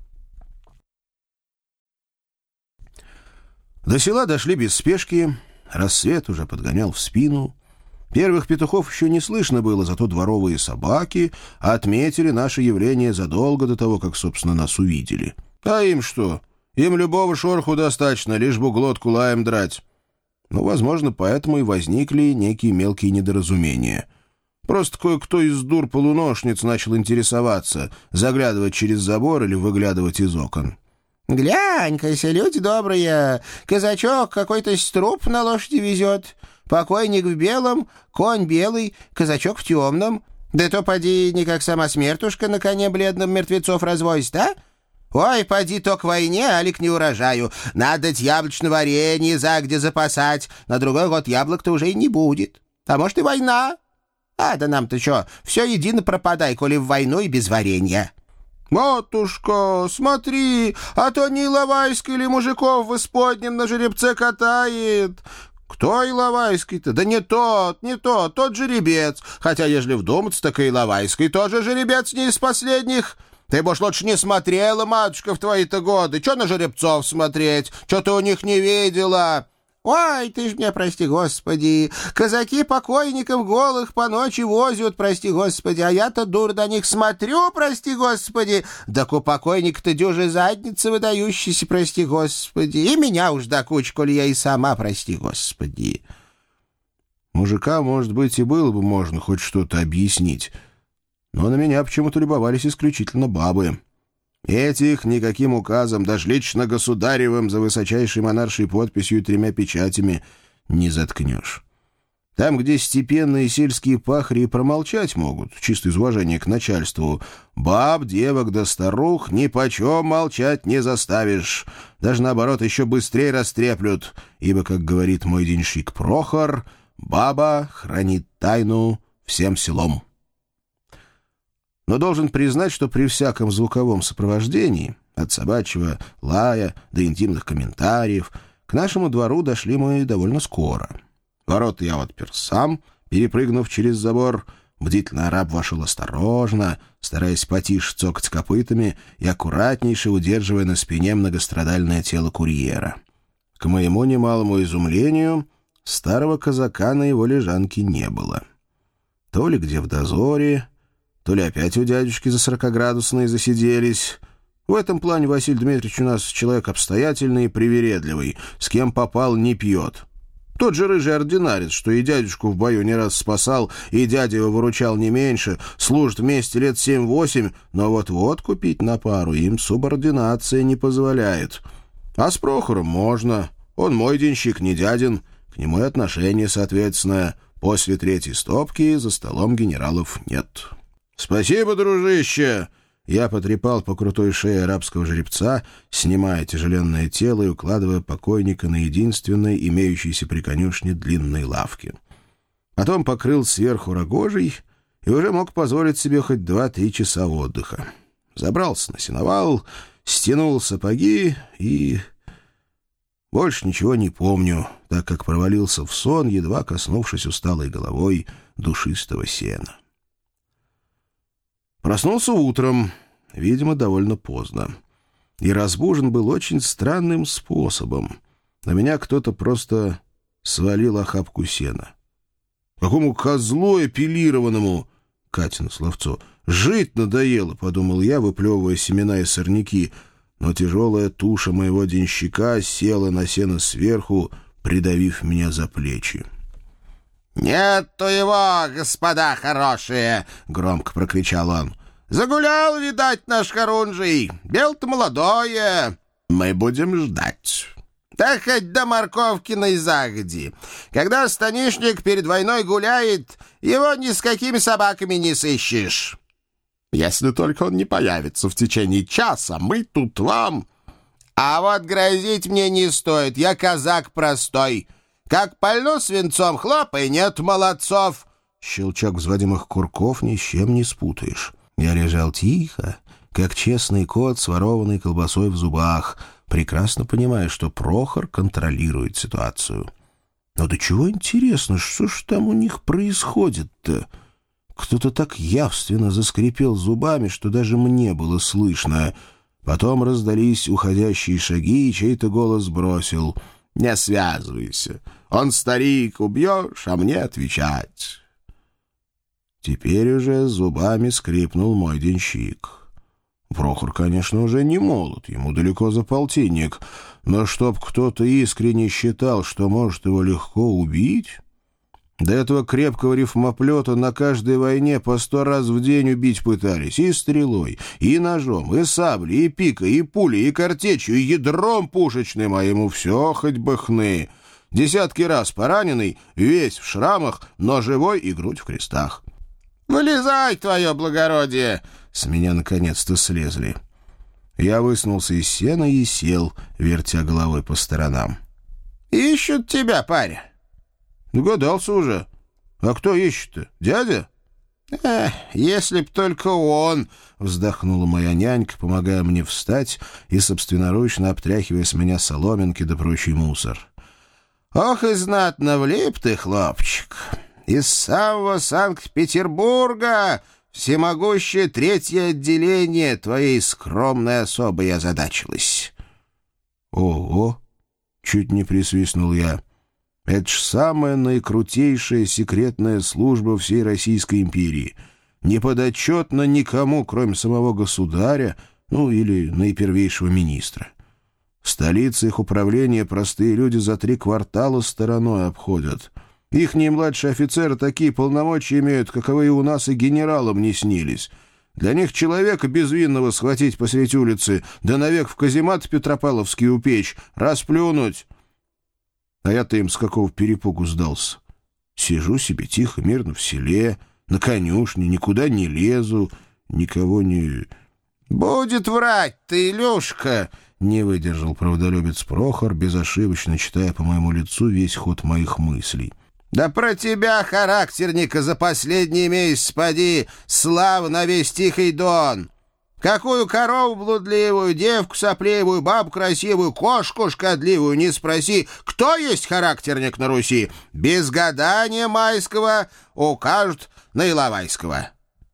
A: До села дошли без спешки. Рассвет уже подгонял в спину. Первых петухов еще не слышно было, зато дворовые собаки отметили наше явление задолго до того, как, собственно, нас увидели. А им что? Им любого шороху достаточно, лишь бы глотку лаем драть. Ну, возможно, поэтому и возникли некие мелкие недоразумения. Просто кое-кто из дур-полуношниц начал интересоваться, заглядывать через забор или выглядывать из окон.
B: «Глянь-ка, люди добрые, казачок какой-то струп на лошади везет. Покойник в белом, конь белый, казачок в темном. Да то, поди, не как сама смертушка на коне бледном мертвецов развозит, а? Ой, поди то к войне, али к неурожаю. Надо яблочное варенье за где запасать. На другой год яблок-то уже и не будет. А может и война. А да нам-то что, все едино пропадай, коли в войну и без варенья».
A: «Матушка, смотри, а то не Иловайский ли мужиков в исподнем на жеребце катает?» «Кто Иловайский-то? Да не тот, не тот, тот жеребец. Хотя, ежели вдуматься, так и Иловайский тоже жеребец не из последних. Ты, может, лучше не смотрела, матушка, в твои-то годы. Че на жеребцов смотреть? Че ты у них не видела?»
B: «Ой, ты ж меня, прости, Господи, казаки покойников голых по ночи возят, прости, Господи, а я-то, дур, до них смотрю, прости, Господи, да у покойника-то дюжи задницы выдающиеся, прости, Господи, и меня уж до кучи, коли я и сама, прости, Господи».
A: Мужика, может быть, и было бы можно хоть что-то объяснить, но на меня почему-то любовались исключительно бабы. Этих никаким указом, даже лично государевым, за высочайшей монаршей подписью и тремя печатями, не заткнешь. Там, где степенные сельские пахари промолчать могут, чисто из уважения к начальству, баб, девок да старух нипочем молчать не заставишь. Даже наоборот, еще быстрее растреплют, ибо, как говорит мой денщик Прохор, баба хранит тайну всем селом. Но должен признать, что при всяком звуковом сопровождении, от собачьего лая до интимных комментариев, к нашему двору дошли мы довольно скоро. Ворота я отпер сам, перепрыгнув через забор. Бдительный араб вошел осторожно, стараясь потише цокать копытами и аккуратнейше удерживая на спине многострадальное тело курьера. К моему немалому изумлению, старого казака на его лежанке не было. То ли где в дозоре, то ли опять у дядюшки за сорокоградусные засиделись. В этом плане Василий Дмитриевич у нас человек обстоятельный и привередливый, с кем попал не пьет. Тот же рыжий ординарец, что и дядюшку в бою не раз спасал, и дядя его выручал не меньше, служит вместе лет семь-восемь, но вот водку пить на пару им субординация не позволяет. А с Прохором можно. Он мой денщик, не дядин, к нему и отношение соответственное. После третьей стопки за столом генералов нет. «Спасибо, дружище!» Я потрепал по крутой шее арабского жеребца, снимая тяжеленное тело и укладывая покойника на единственной имеющейся при конюшне длинной лавке. Потом покрыл сверху рогожей и уже мог позволить себе хоть два-три часа отдыха. Забрался на сеновал, стянул сапоги и... Больше ничего не помню, так как провалился в сон, едва коснувшись усталой головой душистого сена. Проснулся утром, видимо, довольно поздно. И разбужен был очень странным способом. На меня кто-то просто свалил охапку сена. «Какому козлу эпилированному!» — Катина словцо. «Жить надоело», — подумал я, выплевывая семена и сорняки, но тяжелая туша моего денщика села на сено сверху, придавив меня за плечи.
B: «Нету его, господа хорошие!» — громко прокричал он. «Загулял, видать, наш Харунжий. Бело-то молодое. Мы будем ждать. Да хоть до Морковкиной загоди. Когда станишник перед войной гуляет, его ни с какими собаками не сыщешь. Если только он не появится в течение часа, мы тут вам... А вот грозить мне не стоит, я казак простой. Как пальну свинцом, хлопай, нет молодцов!»
A: Щелчок взводимых курков ни с чем не спутаешь. Я лежал тихо, как честный кот с ворованной колбасой в зубах, прекрасно понимая, что Прохор контролирует ситуацию. Но до чего интересно, что ж там у них происходит-то? Кто-то так явственно заскрипел зубами, что даже мне было слышно. Потом раздались уходящие шаги, и чей-то голос бросил: «Не связывайся. Он старик, убьешь, а мне отвечать». Теперь уже зубами скрипнул мой денщик. Прохор, конечно, уже не молод, ему далеко за полтинник, но чтоб кто-то искренне считал, что может его легко убить... До этого крепкого рифмоплета на каждой войне по сто раз в день убить пытались и стрелой, и ножом, и саблей, и пикой, и пулей, и картечью, и ядром пушечным, а ему все хоть бы хны. Десятки раз пораненный, весь в шрамах, но живой и грудь в крестах.
B: «Вылезай, твое благородие!»
A: С меня наконец-то слезли. Я высунулся из сена и сел, вертя головой по сторонам.
B: «Ищут тебя, паря».
A: «Догадался уже. А кто ищет-то? Дядя?»
B: «Эх, если б только он!»
A: — вздохнула моя нянька, помогая мне встать и собственноручно обтряхивая с меня соломинки да прочий мусор.
B: «Ох и знатно влип ты, хлопчик! Из самого Санкт-Петербурга всемогущее третье отделение твоей скромной особой озадачилось».
A: «Ого!» — чуть не присвистнул я. «Это ж самая наикрутейшая секретная служба всей Российской империи. Не подотчетна никому, кроме самого государя, ну или наипервейшего министра. Столицы их управления простые люди за три квартала стороной обходят. Ихние младшие офицеры такие полномочия имеют, каковые у нас и генералам не снились. Для них человека безвинного схватить посреди улицы, да навек в каземат Петропавловский упечь, расплюнуть». А я-то им с какого перепугу сдался. Сижу себе тихо, мирно в селе, на конюшне, никуда не лезу, никого не...
B: «Будет врать ты, Илюшка!»
A: — не выдержал правдолюбец Прохор, безошибочно читая по моему лицу весь ход моих мыслей.
B: «Да про тебя, характерника, за последний месяц, поди, слава на весь Тихий Дон! Какую корову блудливую, девку сопливую, бабу красивую, кошку шкодливую не спроси, кто есть характерник на Руси, без гадания майского укажут на Иловайского».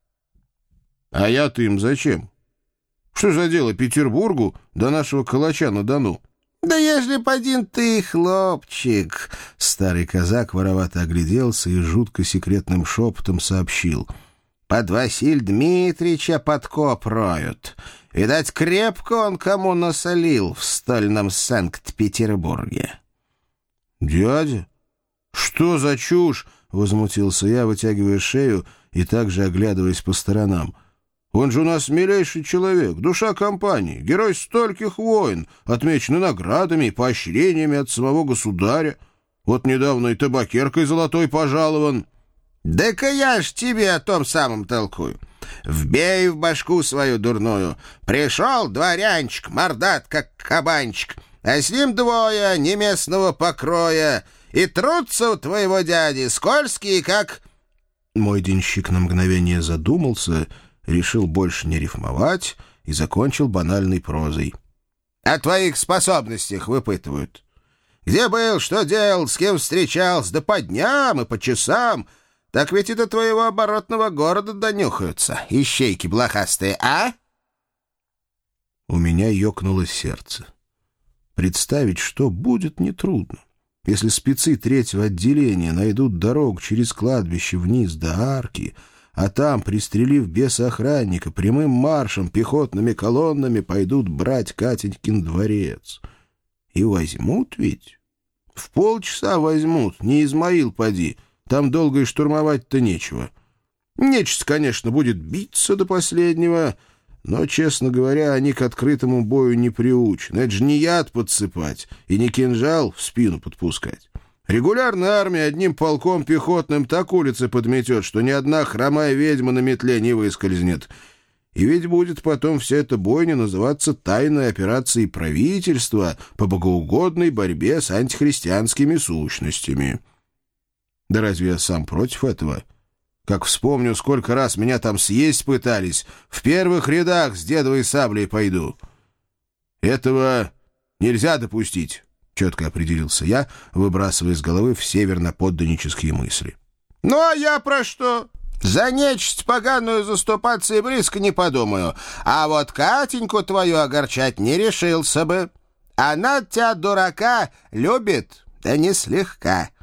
A: «А я-то им зачем? Что за дело Петербургу до нашего калача на Дону?»
B: «Да ежели подин ты, хлопчик!»
A: Старый казак воровато огляделся и жутко секретным шепотом сообщил:
B: «Под Василь Дмитрича подкоп роют. Видать, крепко он кому насолил в стольном Санкт-Петербурге».
A: «Дядя? Что за чушь?» — возмутился я, вытягивая шею и также оглядываясь по сторонам. «Он же у нас милейший человек, душа компании, герой стольких войн, отмеченный наградами и поощрениями от самого государя. Вот недавно и табакеркой золотой пожалован».
B: «Да-ка я ж тебе о том самом толкую. Вбей в башку свою дурную. Пришел дворянчик, мордат, как кабанчик, а с ним двое неместного покроя, и трутся у твоего дяди скользкие, как...»
A: Мой денщик на мгновение задумался, решил больше не рифмовать и закончил банальной прозой.
B: «О твоих способностях выпытывают. Где был, что делал, с кем встречался, да по дням и по часам. Так ведь и до твоего оборотного города донюхаются, ищейки блохастые, а?»
A: У меня ёкнуло сердце. Представить, что будет, нетрудно. Если спецы третьего отделения найдут дорогу через кладбище вниз до арки, а там, пристрелив беса-охранника, прямым маршем, пехотными колоннами пойдут брать Катенькин дворец. И возьмут ведь? В полчаса возьмут, не Измаил поди. Там долго и штурмовать-то нечего. Нечисть, конечно, будет биться до последнего, но, честно говоря, они к открытому бою не приучены. Это же не яд подсыпать и не кинжал в спину подпускать. Регулярная армия одним полком пехотным так улицы подметет, что ни одна хромая ведьма на метле не выскользнет. И ведь будет потом вся эта бойня называться тайной операцией правительства по богоугодной борьбе с антихристианскими сущностями. Да разве я сам против этого? Как вспомню, сколько раз меня там съесть пытались, в первых рядах с дедовой саблей пойду. Этого нельзя допустить, четко определился я, выбрасывая из головы все верноподданнические мысли.
B: «Ну, а я про что? За нечисть поганую заступаться и близко не подумаю. А вот Катеньку твою огорчать не решился бы. Она тебя, дурака, любит, да не слегка.